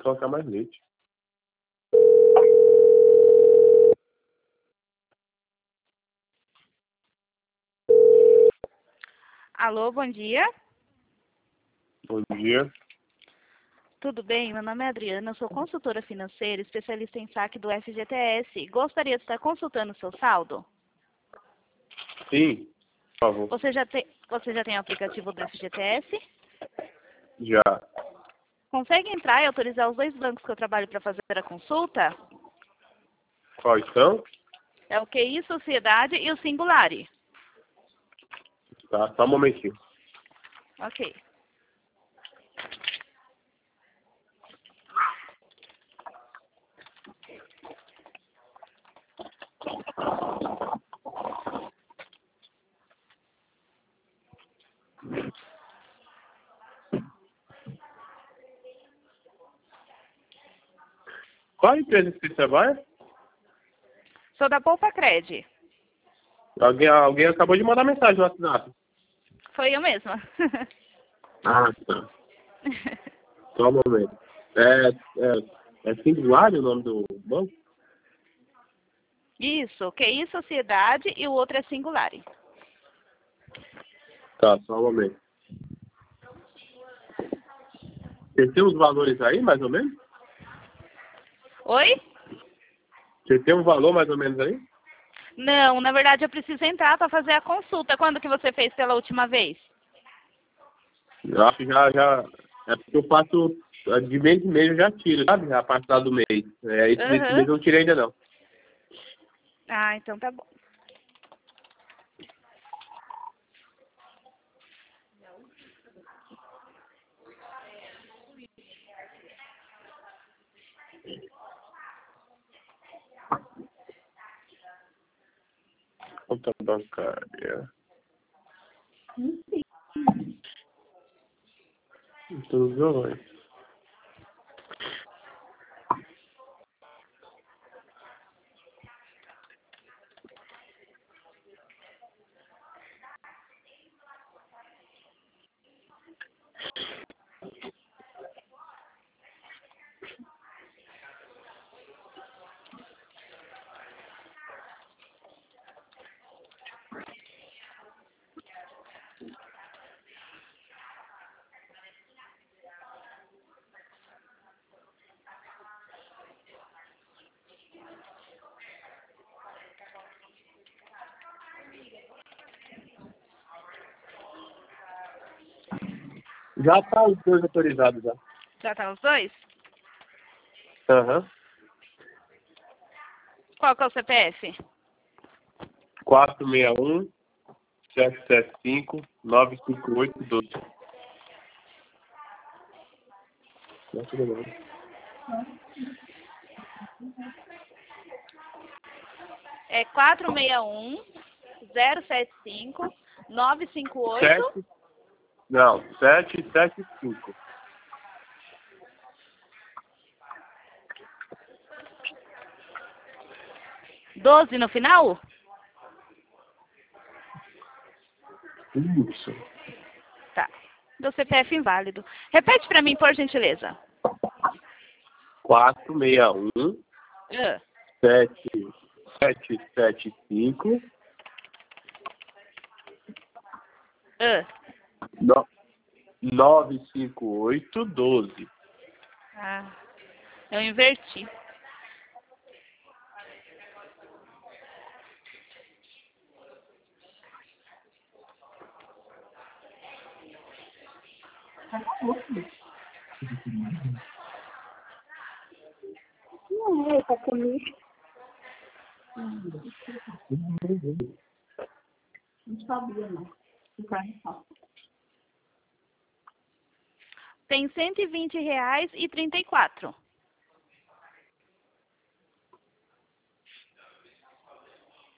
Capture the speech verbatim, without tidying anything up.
colocar mais leite. Alô, bom dia. Bom dia. Tudo bem? Meu nome é Adriana, eu sou consultora financeira, especialista em saque do F G T S. Gostaria de estar consultando o seu saldo? Sim, por favor. Você já tem, você já tem o aplicativo do F G T S? Já. Consegue entrar e autorizar os dois bancos que eu trabalho para fazer a consulta? Quais são? É o Q I Sociedade e o Singulari. Tá, só um momentinho. Ok. Qual a empresa que você trabalha? Sou da Poupa Cred. Alguém, alguém acabou de mandar mensagem no WhatsApp. Foi eu mesma. Ah, tá. Só um momento. É, é, é Singular o nome do banco? Isso, Q I Sociedade e o outro é Singulari. Tá, só um momento. Você tem os valores aí, mais ou menos? Oi? Você tem um valor mais ou menos aí? Não, na verdade eu preciso entrar para fazer a consulta. Quando que você fez pela última vez? Eu acho que já, já... É porque eu faço... De mês em mês eu já tiro, sabe? A parte lá do mês. É, esse, esse mês Aham. eu não tirei ainda não. Ah, então tá bom. Conta bancária. Todos os valores. Já tá os dois autorizados já. Já tá os dois? Aham. Qual que é o C P F? quatro seis um, sete sete cinco, nove cinco oito, doze. É quatro seis um, zero sete cinco, nove cinco oito. Sete? Não, sete sete cinco. doze no final? Isso. Tá. Do C P F inválido. Repete pra mim, por gentileza. quatro seis um, Ah, sete sete sete cinco, ah. nove cinco oito, doze. Ah, eu inverti. Não é pra comer. Não sabia, não. O carne só. Tem cento e vinte reais e trinta e quatro.